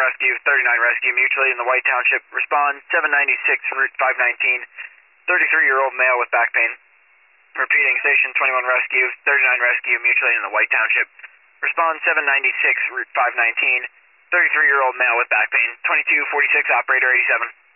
Rescue, 39 Rescue, mutually in the White Township. Respond 796 Route 519, 33-year-old male with back pain. Repeating, Station 21 Rescue, 39 Rescue, mutually in the White Township. Respond 796 Route 519, 33-year-old male with back pain. 2246, operator 87.